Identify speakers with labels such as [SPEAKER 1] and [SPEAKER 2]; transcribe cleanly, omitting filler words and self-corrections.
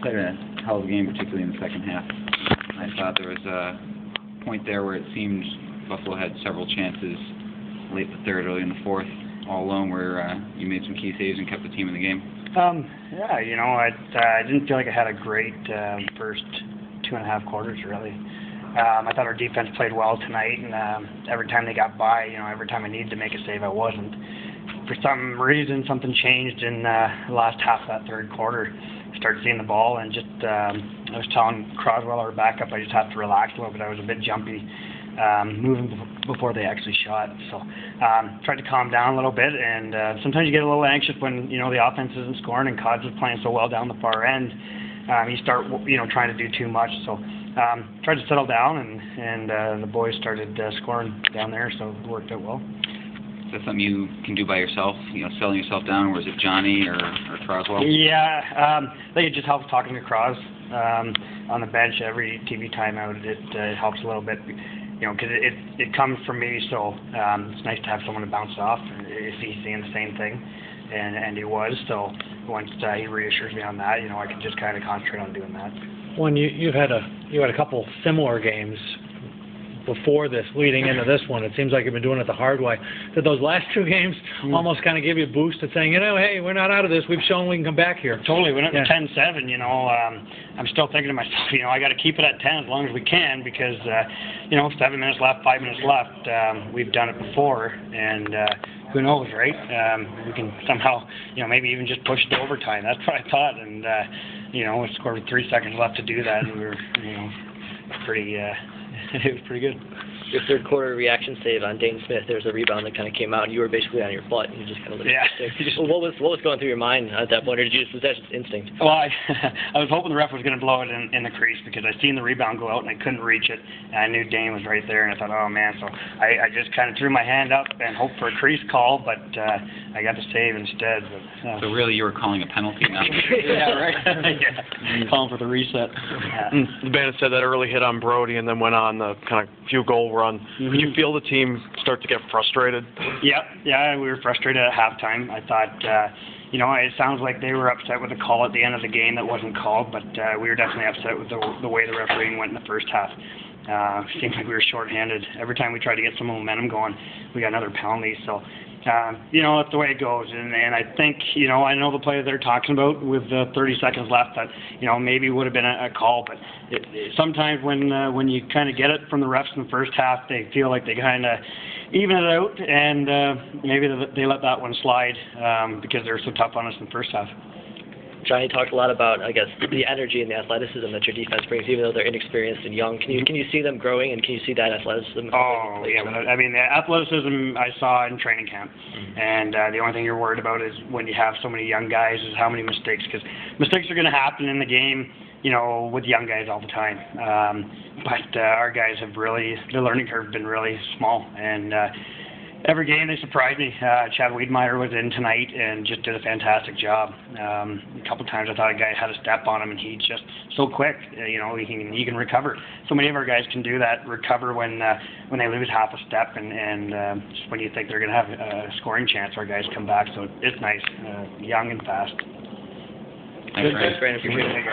[SPEAKER 1] played a hell of a game, particularly in the second half. I thought there was a point there where it seemed Buffalo had several chances late in the third, early in the fourth, all alone, where you made some key saves and kept the team in the game.
[SPEAKER 2] Yeah, you know, I didn't feel like I had a great first 2.5 quarters, really. I thought our defense played well tonight, and every time they got by, you know, every time I needed to make a save, I wasn't. For some reason, something changed in the last half of that third quarter. I started seeing the ball, and just I was telling Croswell, our backup, I just have to relax a little bit. I was a bit jumpy, moving before they actually shot. So tried to calm down a little bit, and sometimes you get a little anxious when, you know, the offense isn't scoring and Cods is playing so well down the far end. You start, you know, trying to do too much. So tried to settle down, and the boys started scoring down there, so it worked out well.
[SPEAKER 1] Is that something you can do by yourself, you know, settling yourself down, or is it Johnny or Croswell?
[SPEAKER 2] Yeah, I think it just helps talking to Cros on the bench every TV timeout. It helps a little bit, you know, because it comes from me, so it's nice to have someone to bounce off if he's seeing the same thing, and he was. So once he reassures me on that, you know, I can just kind of concentrate on doing that.
[SPEAKER 3] When you had a couple similar games before this, leading into this one, it seems like you've been doing it the hard way. Did those last two games almost kind of give you a boost at saying, you know, hey, we're not out of this. We've shown we can come back here.
[SPEAKER 2] Totally. When it was 10-7, you know, I'm still thinking to myself, you know, I got to keep it at 10 as long as we can because, you know, 7 minutes left, 5 minutes left. We've done it before, and who knows, right? We can somehow, you know, maybe even just push it to overtime. That's what I thought, and you know, we scored with 3 seconds left to do that, and we were, you know, pretty. It was pretty good.
[SPEAKER 4] Your third quarter reaction save on Dane Smith, there was a rebound that kind of came out, and you were basically on your butt, and you just kind of looked at the stick. What was going through your mind at that point, or was that just instinct?
[SPEAKER 2] Well, I was hoping the ref was going to blow it in the crease because I seen the rebound go out and I couldn't reach it, and I knew Dane was right there, and I thought, oh man, so I just kind of threw my hand up and hoped for a crease call, but I got the save instead. But,
[SPEAKER 1] so really, you were calling a penalty now?
[SPEAKER 2] Yeah, right. Yeah. Calling for the reset.
[SPEAKER 5] The Bandits had that early hit on Brody, and then went on the kind of few goal run. Could you feel the team start to get frustrated?
[SPEAKER 2] Yeah, we were frustrated at halftime. I thought, you know, it sounds like they were upset with the call at the end of the game that wasn't called, but we were definitely upset with the way the refereeing went in the first half. Seemed like we were shorthanded. Every time we tried to get some momentum going, we got another penalty. So, you know, that's the way it goes. And I think, you know, I know the play that they're talking about with 30 seconds left that, you know, maybe would have been a call. But sometimes when you kind of get it from the refs in the first half, they feel like they kind of even it out, and maybe they let that one slide because they're so tough on us in the first half.
[SPEAKER 4] Johnny talked a lot about, I guess, the energy and the athleticism that your defense brings, even though they're inexperienced and young. Can you see them growing, and can you see that athleticism?
[SPEAKER 2] Oh, yeah. I mean, the athleticism I saw in training camp, and the only thing you're worried about is when you have so many young guys is how many mistakes, because mistakes are going to happen in the game, you know, with young guys all the time. But our guys have really, the learning curve has been really small, and every game they surprised me. Chad Wiedemeyer was in tonight and just did a fantastic job. A couple times I thought a guy had a step on him, and he's just so quick. You know, he can recover. So many of our guys can do that, recover when they lose half a step, and just when you think they're going to have a scoring chance, our guys come back. So it's nice, young and fast.
[SPEAKER 1] Thanks,
[SPEAKER 4] Brandon. Appreciate it.